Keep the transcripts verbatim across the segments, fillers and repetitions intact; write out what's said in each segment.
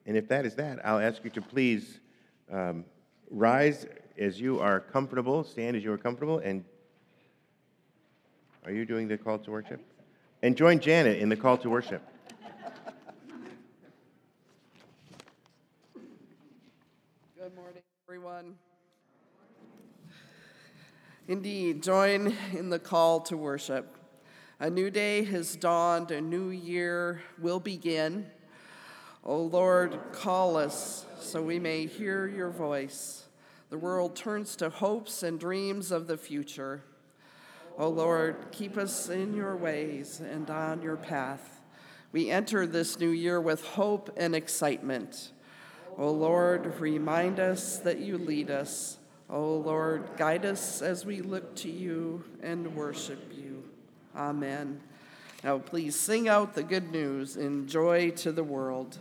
And if that is that, I'll ask you to please um, rise as you are comfortable, stand as you are comfortable, and are you doing the call to worship? And join Janet in the call to worship. Good morning, everyone. Indeed, join in the call to worship. A new day has dawned, a new year will begin. O Lord, call us so we may hear your voice. The world turns to hopes and dreams of the future. O Lord, keep us in your ways and on your path. We enter this new year with hope and excitement. O Lord, remind us that you lead us. O Lord, guide us as we look to you and worship you. Amen. Now please sing out the good news in joy to the world.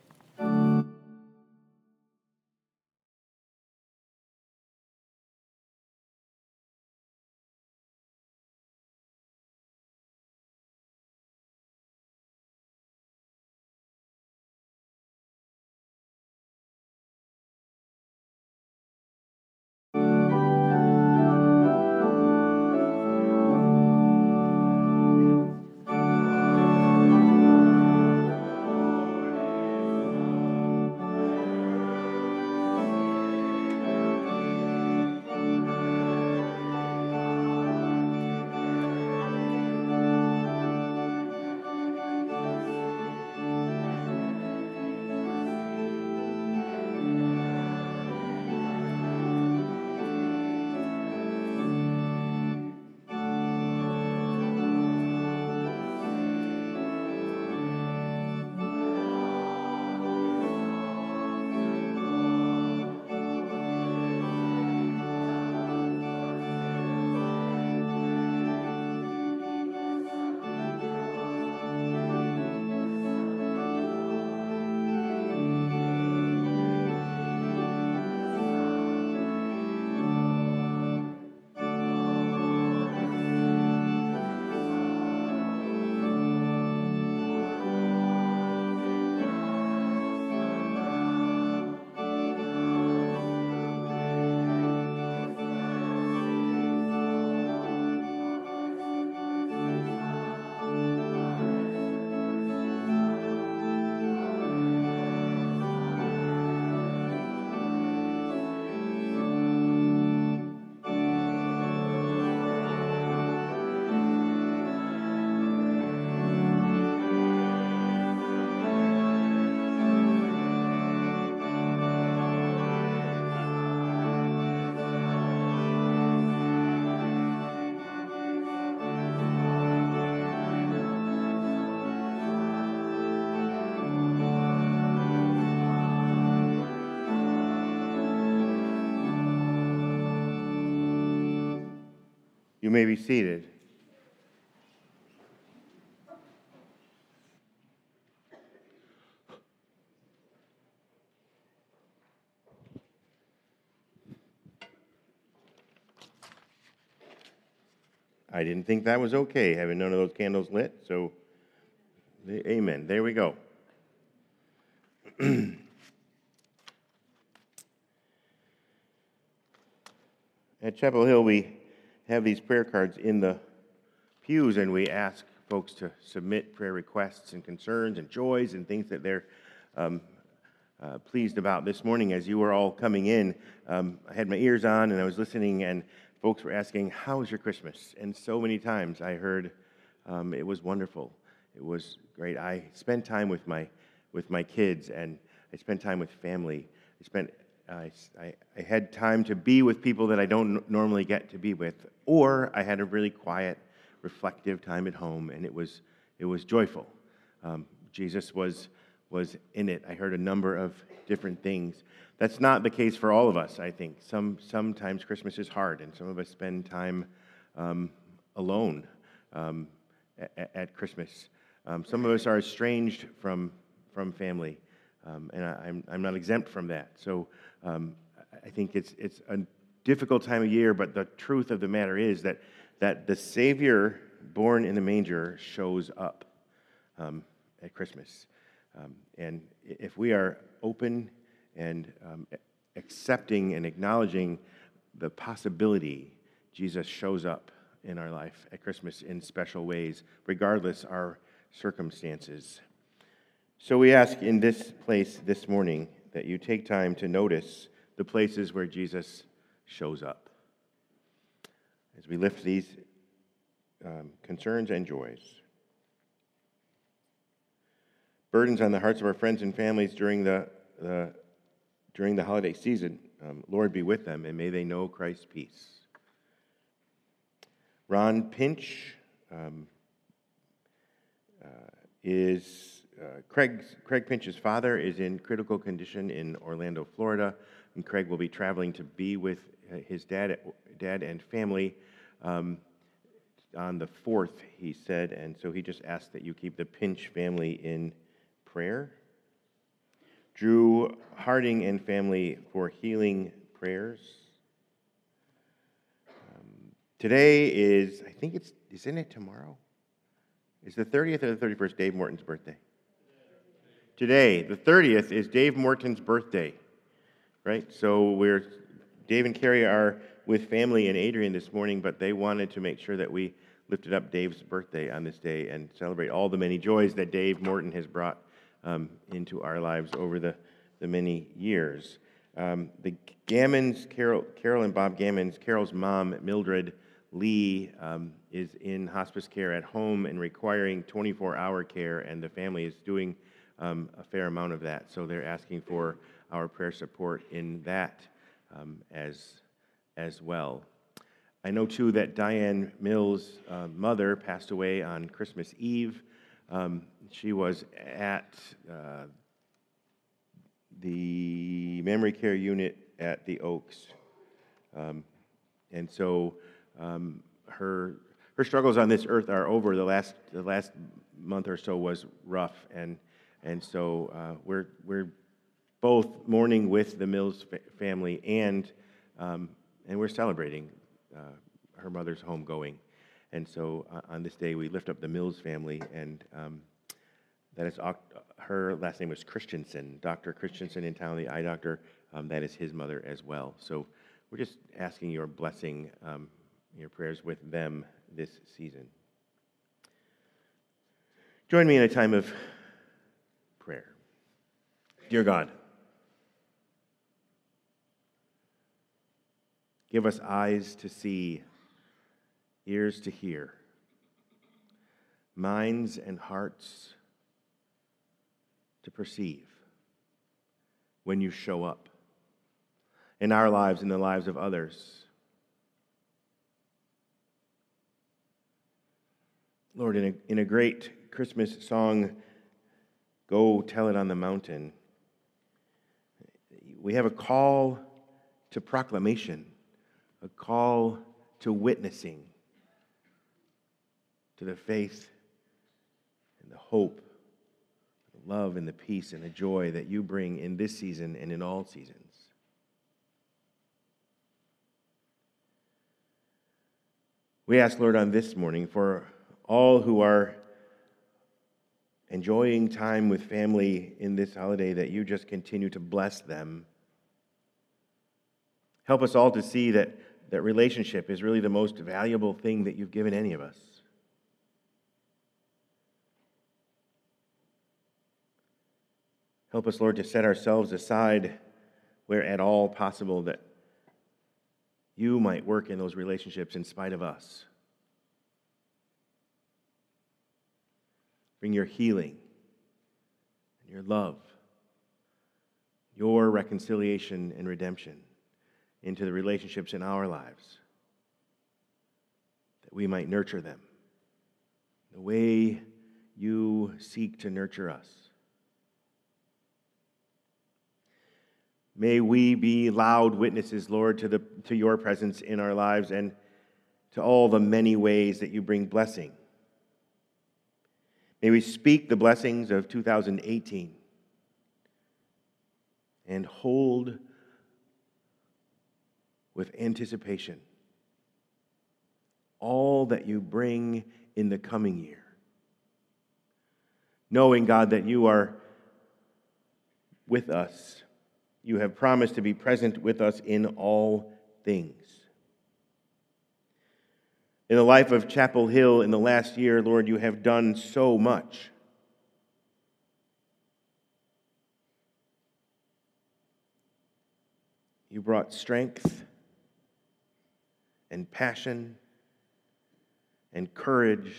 You may be seated. I didn't think that was okay, having none of those candles lit, so amen. There we go. At Chapel Hill, we have these prayer cards in the pews, and we ask folks to submit prayer requests and concerns and joys and things that they're um, uh, pleased about. This morning, as you were all coming in, um, I had my ears on, and I was listening, and folks were asking, how was your Christmas? And so many times I heard, um, it was wonderful. It was great. I spent time with my with my kids, and I spent time with family. I spent I, I, I had time to be with people that I don't n- normally get to be with, or I had a really quiet, reflective time at home, and it was it was joyful. Um, Jesus was was in it. I heard a number of different things. That's not the case for all of us, I think. Some sometimes Christmas is hard, and some of us spend time um, alone um, at, at Christmas. Um, some of us are estranged from from family, um, and I, I'm I'm not exempt from that. So um, I think it's it's a difficult time of year, but the truth of the matter is that that the Savior born in the manger shows up um, at Christmas. Um, and if we are open and um, accepting and acknowledging the possibility Jesus shows up in our life at Christmas in special ways, regardless our circumstances. So we ask in this place this morning that you take time to notice the places where Jesus shows up as we lift these um, concerns and joys. Burdens on the hearts of our friends and families during the, the during the holiday season. Um, Lord, be with them, and may they know Christ's peace. Ron Pinch um, uh, is uh, Craig's, Craig Pinch's father is in critical condition in Orlando, Florida, and Craig will be traveling to be with his dad, dad and family um, on the fourth, he said, and so he just asked that you keep the Pinch family in prayer. Drew Harding and family for healing prayers. Um, today is, I think it's, isn't it tomorrow? Is the thirtieth or the thirty-first Dave Morton's birthday? Today, the thirtieth, is Dave Morton's birthday, right? So we're, Dave and Carrie are with family in Adrian this morning, but they wanted to make sure that we lifted up Dave's birthday on this day and celebrate all the many joys that Dave Morton has brought Um, into our lives over the, the many years. Um, the Gammons, Carol, Carol and Bob Gammons, Carol's mom, Mildred Lee, um, is in hospice care at home and requiring twenty-four hour care, and the family is doing um, a fair amount of that. So they're asking for our prayer support in that um, as, as well. I know, too, that Diane Mills' uh, mother passed away on Christmas Eve. Um, she was at uh, the memory care unit at the Oaks. Um, and so um, her her struggles on this earth are over. The last the last month or so was rough, and and so uh, we're we're both mourning with the Mills fa- family, and um, and we're celebrating uh, her mother's homegoing. And so uh, on this day, we lift up the Mills family, and um, that is her last name was Christensen, Doctor Christensen in town, the eye doctor. Um, that is his mother as well. So we're just asking your blessing, um, your prayers with them this season. Join me in a time of prayer. Dear God, give us eyes to see, ears to hear, minds and hearts to perceive when you show up in our lives and the lives of others. Lord, in a, in a great Christmas song, Go Tell It on the Mountain, we have a call to proclamation, a call to witnessing, to the faith and the hope, the love and the peace and the joy that you bring in this season and in all seasons. We ask, Lord, on this morning for all who are enjoying time with family in this holiday, that you just continue to bless them. Help us all to see that, that relationship is really the most valuable thing that you've given any of us. Help us, Lord, to set ourselves aside where at all possible, that you might work in those relationships in spite of us. Bring your healing and your love, your reconciliation and redemption into the relationships in our lives, that we might nurture them the way you seek to nurture us. May we be loud witnesses, Lord, to the to your presence in our lives and to all the many ways that you bring blessing. May we speak the blessings of two thousand eighteen and hold with anticipation all that you bring in the coming year. Knowing, God, that you are with us. You have promised to be present with us in all things. In the life of Chapel Hill in the last year, Lord, you have done so much. You brought strength and passion and courage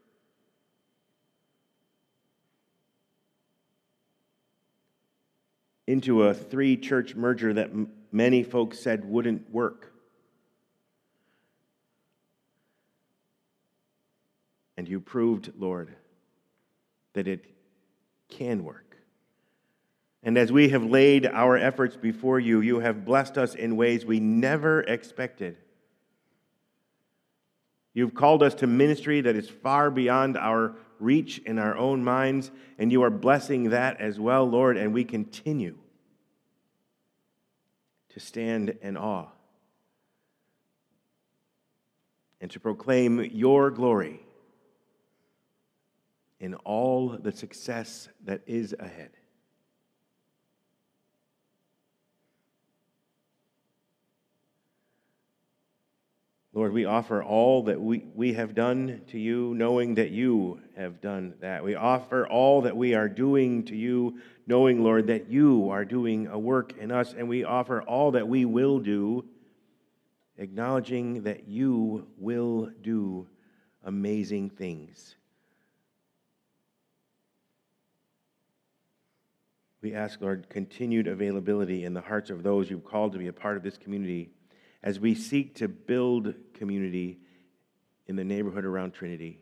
into a three-church merger that m- many folks said wouldn't work. And you proved, Lord, that it can work. And as we have laid our efforts before you, you have blessed us in ways we never expected. You've called us to ministry that is far beyond our reach in our own minds, and you are blessing that as well, Lord, and we continue to stand in awe and to proclaim your glory in all the success that is ahead. Lord, we offer all that we, we have done to you, knowing that you have done that. We offer all that we are doing to you, knowing, Lord, that you are doing a work in us. And we offer all that we will do, acknowledging that you will do amazing things. We ask, Lord, continued availability in the hearts of those you've called to be a part of this community as we seek to build community in the neighborhood around Trinity.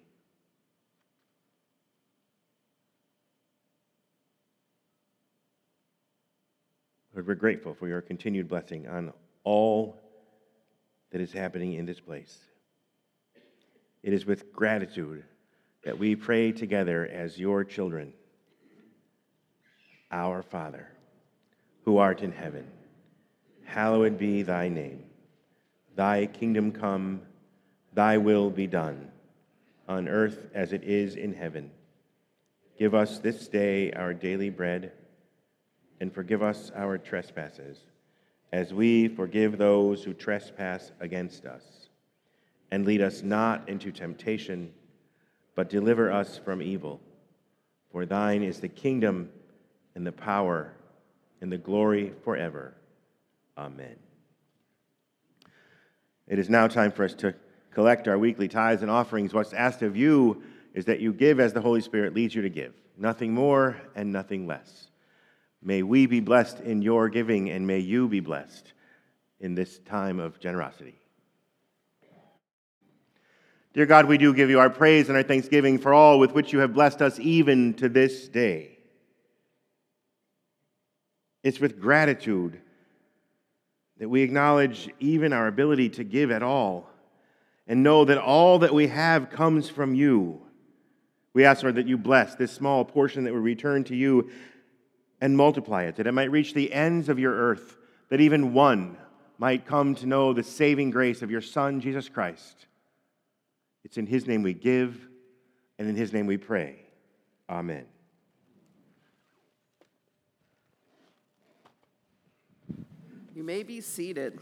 Lord, we're grateful for your continued blessing on all that is happening in this place. It is with gratitude that we pray together as your children. Our Father, who art in heaven, hallowed be thy name. Thy kingdom come, thy will be done, on earth as it is in heaven. Give us this day our daily bread, and forgive us our trespasses, as we forgive those who trespass against us. And lead us not into temptation, but deliver us from evil. For thine is the kingdom, and the power, and the glory forever. Amen. It is now time for us to collect our weekly tithes and offerings. What's asked of you is that you give as the Holy Spirit leads you to give, nothing more and nothing less. May we be blessed in your giving, and may you be blessed in this time of generosity. Dear God, we do give you our praise and our thanksgiving for all with which you have blessed us even to this day. It's with gratitude that we acknowledge even our ability to give at all and know that all that we have comes from you. We ask, Lord, that you bless this small portion that we return to you and multiply it, that it might reach the ends of your earth, that even one might come to know the saving grace of your Son, Jesus Christ. It's in his name we give, and in his name we pray. Amen. You may be seated.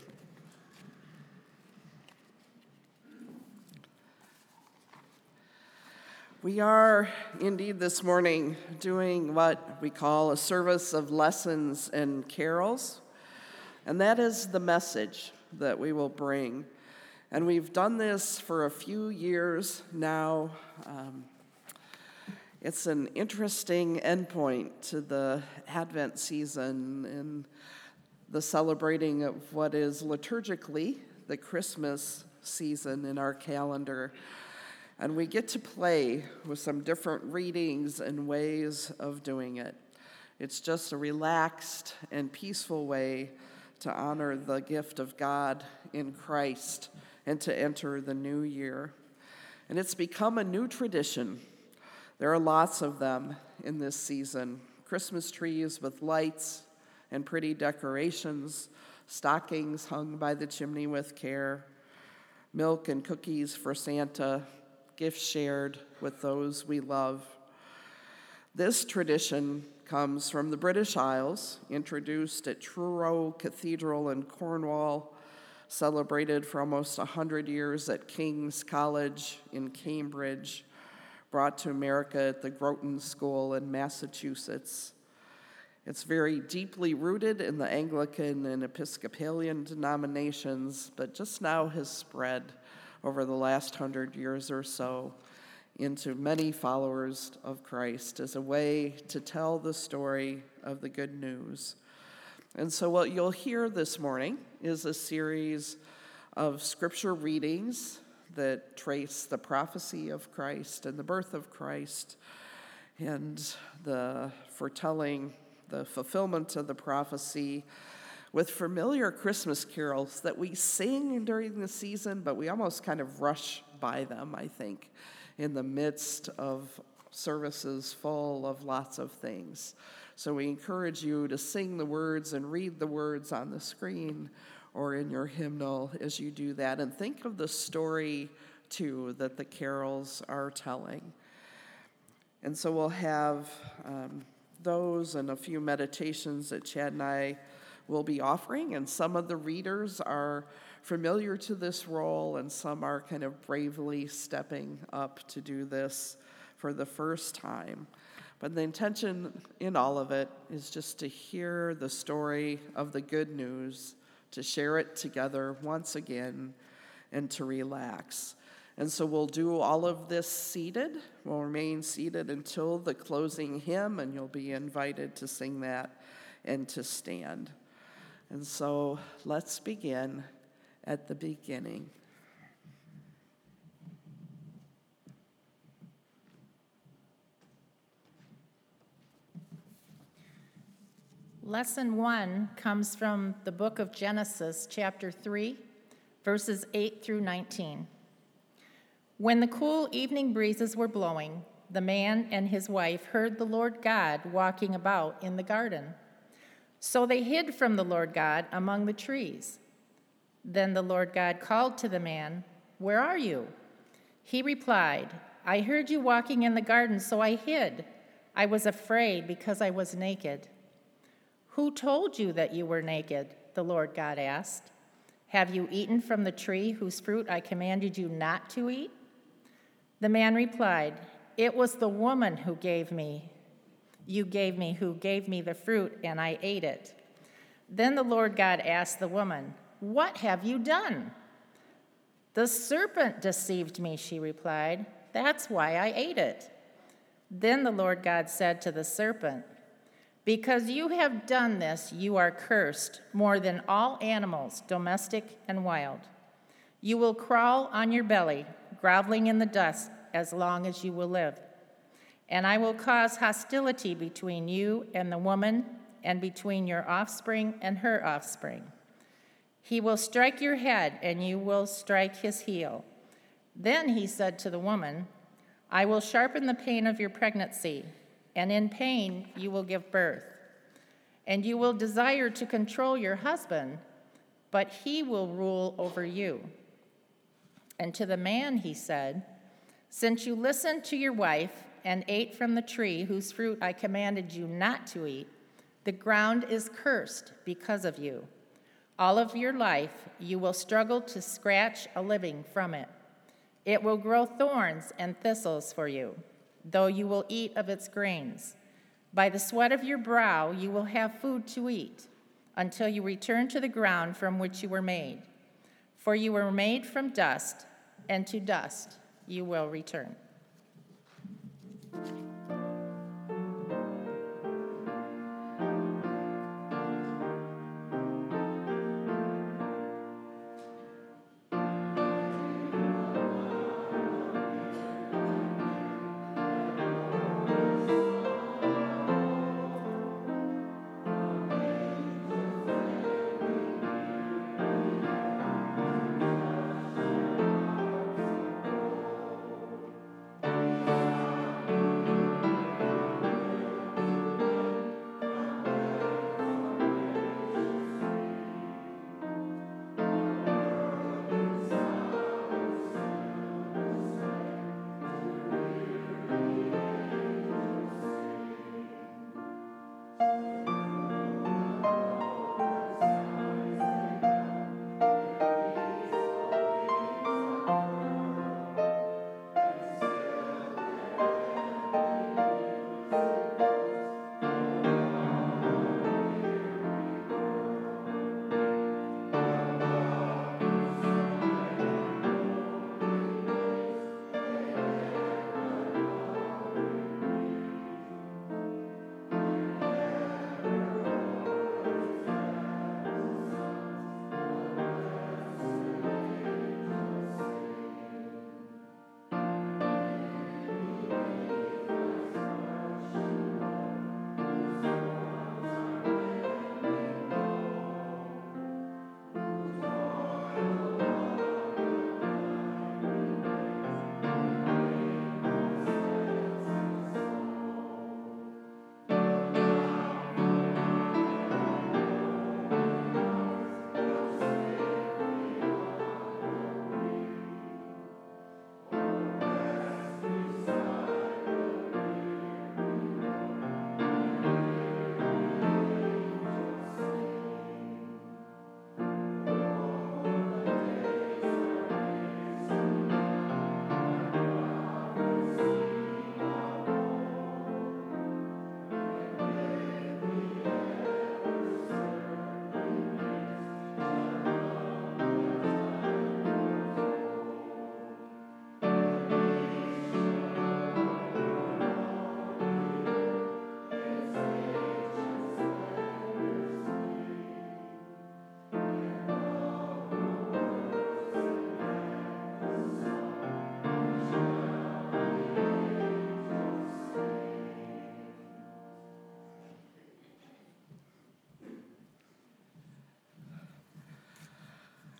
We are indeed this morning doing what we call a service of lessons and carols, and that is the message that we will bring. And we've done this for a few years now. Um, it's an interesting endpoint to the Advent season and the celebrating of what is liturgically the Christmas season in our calendar. And we get to play with some different readings and ways of doing it. It's just a relaxed and peaceful way to honor the gift of God in Christ and to enter the new year. And it's become a new tradition. There are lots of them in this season. Christmas trees with lights and pretty decorations, stockings hung by the chimney with care, milk and cookies for Santa, gifts shared with those we love. This tradition comes from the British Isles, introduced at Truro Cathedral in Cornwall, celebrated for almost one hundred years at King's College in Cambridge, brought to America at the Groton School in Massachusetts. It's very deeply rooted in the Anglican and Episcopalian denominations, but just now has spread over the last hundred years or so into many followers of Christ as a way to tell the story of the good news. And so what you'll hear this morning is a series of scripture readings that trace the prophecy of Christ and the birth of Christ and the foretelling, the fulfillment of the prophecy with familiar Christmas carols that we sing during the season, but we almost kind of rush by them, I think, in the midst of services full of lots of things. So we encourage you to sing the words and read the words on the screen or in your hymnal as you do that. And think of the story, too, that the carols are telling. And so we'll have um, those and a few meditations that Chad and I will be offering. And some of the readers are familiar to this role, and some are kind of bravely stepping up to do this for the first time. But the intention in all of it is just to hear the story of the good news, to share it together once again, and to relax. And so we'll do all of this seated. We'll remain seated until the closing hymn, and you'll be invited to sing that and to stand. And so let's begin at the beginning. Lesson one comes from the book of Genesis, chapter three, verses eight through nineteen. When the cool evening breezes were blowing, the man and his wife heard the Lord God walking about in the garden. So they hid from the Lord God among the trees. Then the Lord God called to the man, "Where are you?" He replied, "I heard you walking in the garden, so I hid. I was afraid because I was naked." "Who told you that you were naked?" the Lord God asked. "Have you eaten from the tree whose fruit I commanded you not to eat?" The man replied, "It was the woman who gave me, you gave me, who gave me the fruit, and I ate it." Then the Lord God asked the woman, "What have you done?" "The serpent deceived me," she replied. "That's why I ate it." Then the Lord God said to the serpent, "Because you have done this, you are cursed more than all animals, domestic and wild. You will crawl on your belly, groveling in the dust as long as you will live. And I will cause hostility between you and the woman, and between your offspring and her offspring. He will strike your head, and you will strike his heel." Then he said to the woman, "I will sharpen the pain of your pregnancy, and in pain you will give birth. And you will desire to control your husband, but he will rule over you." And to the man he said, "Since you listened to your wife and ate from the tree whose fruit I commanded you not to eat, the ground is cursed because of you. All of your life you will struggle to scratch a living from it. It will grow thorns and thistles for you, though you will eat of its grains. By the sweat of your brow you will have food to eat, until you return to the ground from which you were made. For you were made from dust, and to dust you will return."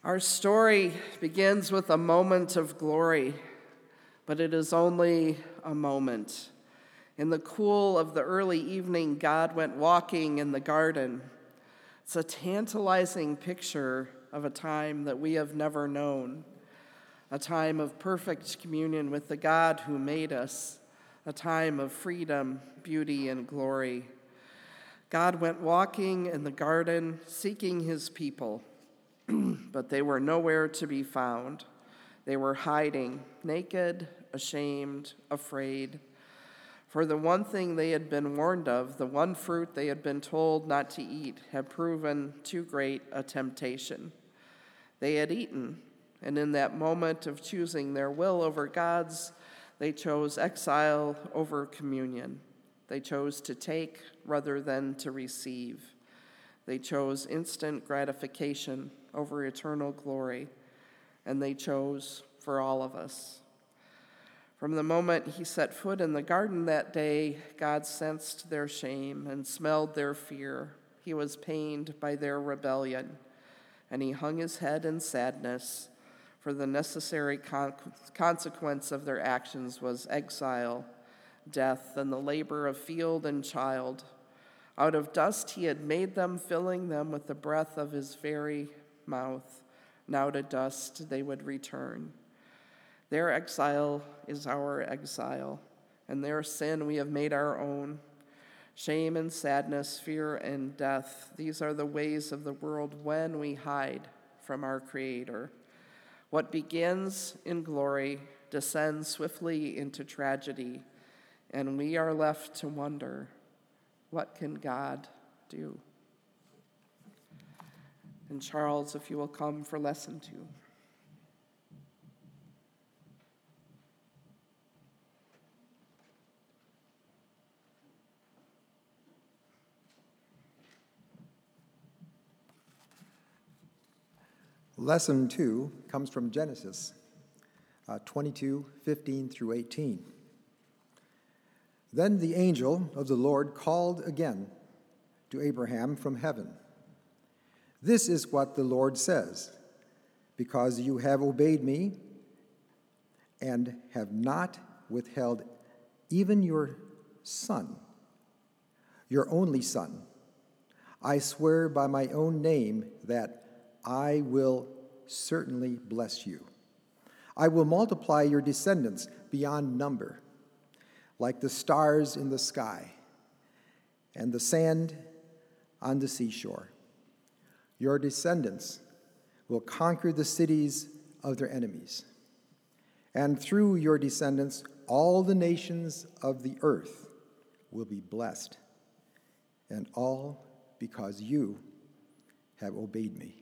Our story begins with a moment of glory, but it is only a moment. In the cool of the early evening, God went walking in the garden. It's a tantalizing picture of a time that we have never known, a time of perfect communion with the God who made us, a time of freedom, beauty, and glory. God went walking in the garden, seeking his people, but they were nowhere to be found. They were hiding, naked, ashamed, afraid. For the one thing they had been warned of, the one fruit they had been told not to eat, had proven too great a temptation. They had eaten, and in that moment of choosing their will over God's, they chose exile over communion. They chose to take rather than to receive. They chose instant gratification over eternal glory, and they chose for all of us. From the moment he set foot in the garden that day, God sensed their shame and smelled their fear. He was pained by their rebellion, and he hung his head in sadness, for the necessary con- consequence of their actions was exile, death, and the labor of field and child. Out of dust he had made them, filling them with the breath of his very mouth. Now to dust they would return. Their exile is our exile, and their sin we have made our own. Shame and sadness, fear and death, these are the ways of the world when we hide from our Creator. What begins in glory descends swiftly into tragedy, and we are left to wonder, what can God do? And Charles, if you will come for lesson two. Lesson two comes from Genesis uh, twenty-two, fifteen through eighteen. Then the angel of the Lord called again to Abraham from heaven. This is what the Lord says, because you have obeyed me and have not withheld even your son, your only son, I swear by my own name that I will certainly bless you. I will multiply your descendants beyond number, like the stars in the sky and the sand on the seashore. Your descendants will conquer the cities of their enemies, and through your descendants, all the nations of the earth will be blessed, and all because you have obeyed me.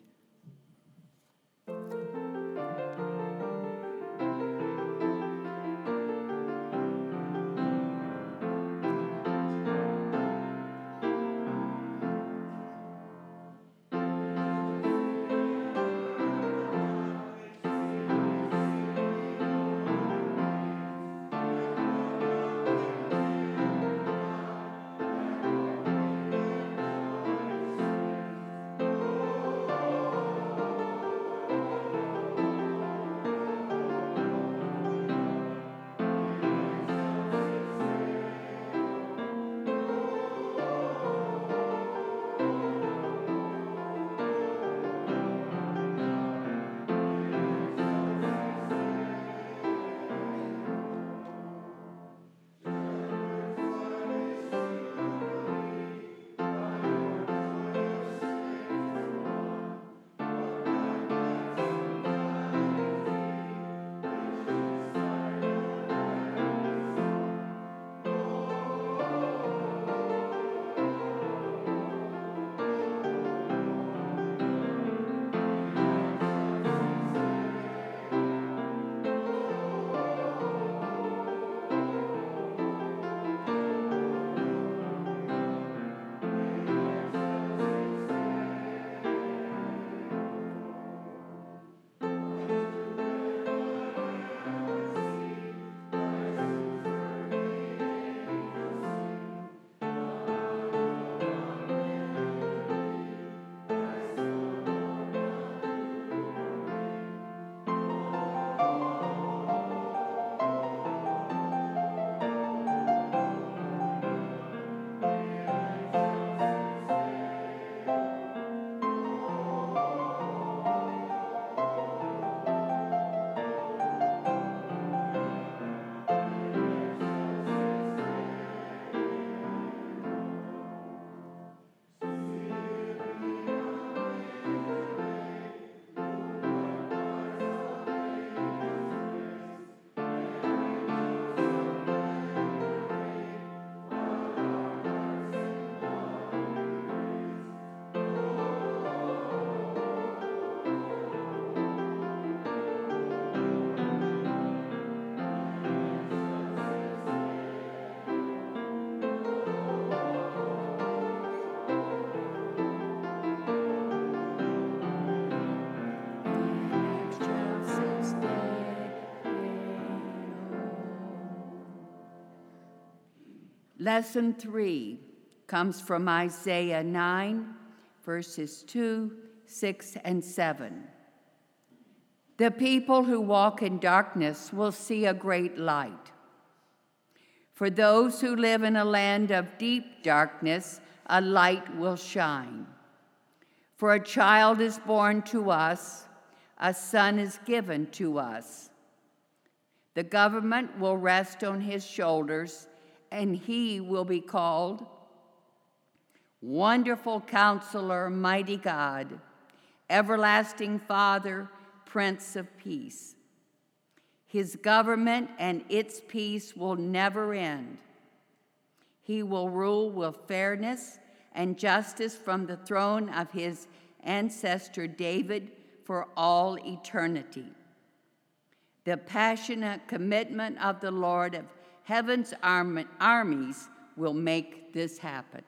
Lesson three comes from Isaiah nine, verses two, six, and seven. The people who walk in darkness will see a great light. For those who live in a land of deep darkness, a light will shine. For a child is born to us, a son is given to us. The government will rest on his shoulders, and he will be called Wonderful Counselor, Mighty God, Everlasting Father, Prince of Peace. His government and its peace will never end. He will rule with fairness and justice from the throne of his ancestor David for all eternity. The passionate commitment of the Lord of heaven's armies will make this happen.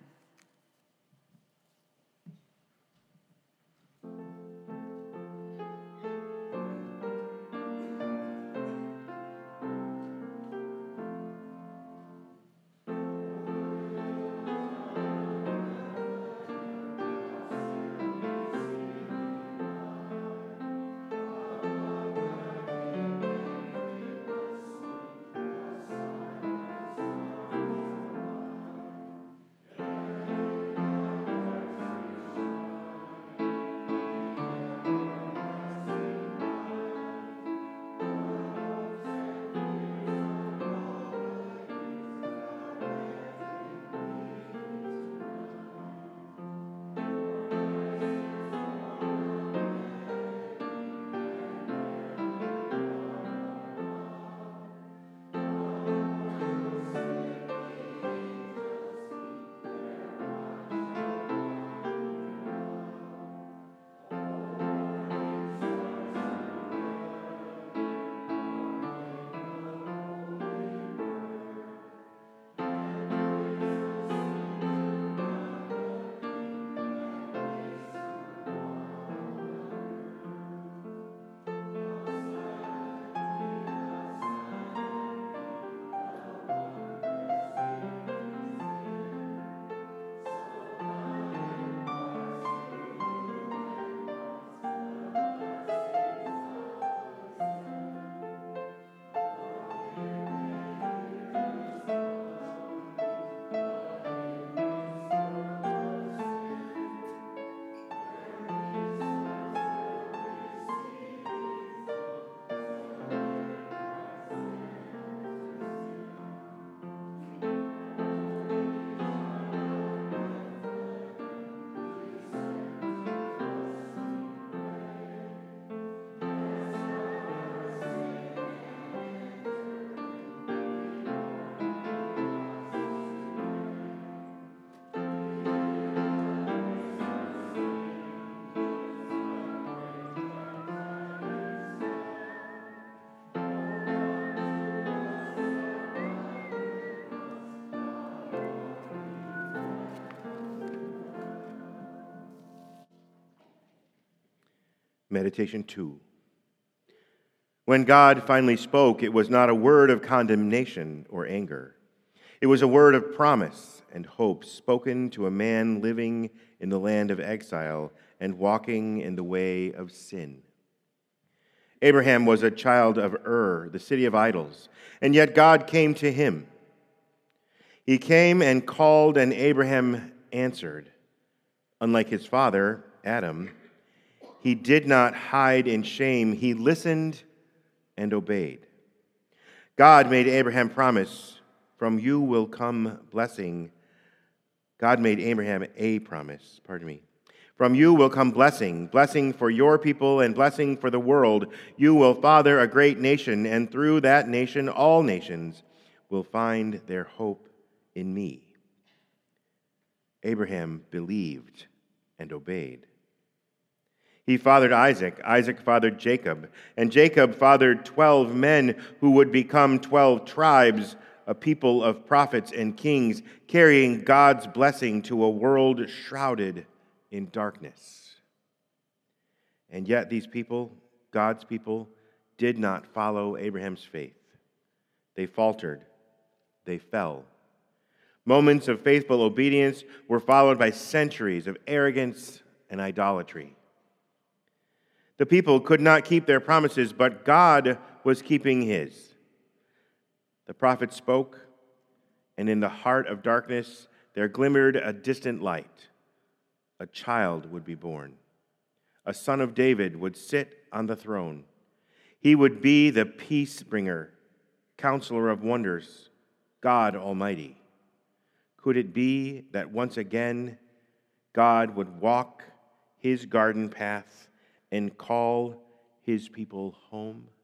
Meditation two. When God finally spoke, it was not a word of condemnation or anger. It was a word of promise and hope spoken to a man living in the land of exile and walking in the way of sin. Abraham was a child of Ur, the city of idols, and yet God came to him. He came and called, and Abraham answered. Unlike his father, Adam, he did not hide in shame. He listened and obeyed. God made Abraham promise, from you will come blessing. God made Abraham a promise, pardon me. From you will come blessing, blessing for your people and blessing for the world. You will father a great nation, and through that nation all nations will find their hope in me. Abraham believed and obeyed. He fathered Isaac, Isaac fathered Jacob, and Jacob fathered twelve men who would become twelve tribes, a people of prophets and kings, carrying God's blessing to a world shrouded in darkness. And yet these people, God's people, did not follow Abraham's faith. They faltered, they fell. Moments of faithful obedience were followed by centuries of arrogance and idolatry. The people could not keep their promises, but God was keeping his. The prophet spoke, and in the heart of darkness there glimmered a distant light. A child would be born. A son of David would sit on the throne. He would be the peace bringer, counselor of wonders, God Almighty. Could it be that once again God would walk his garden path and call his people home?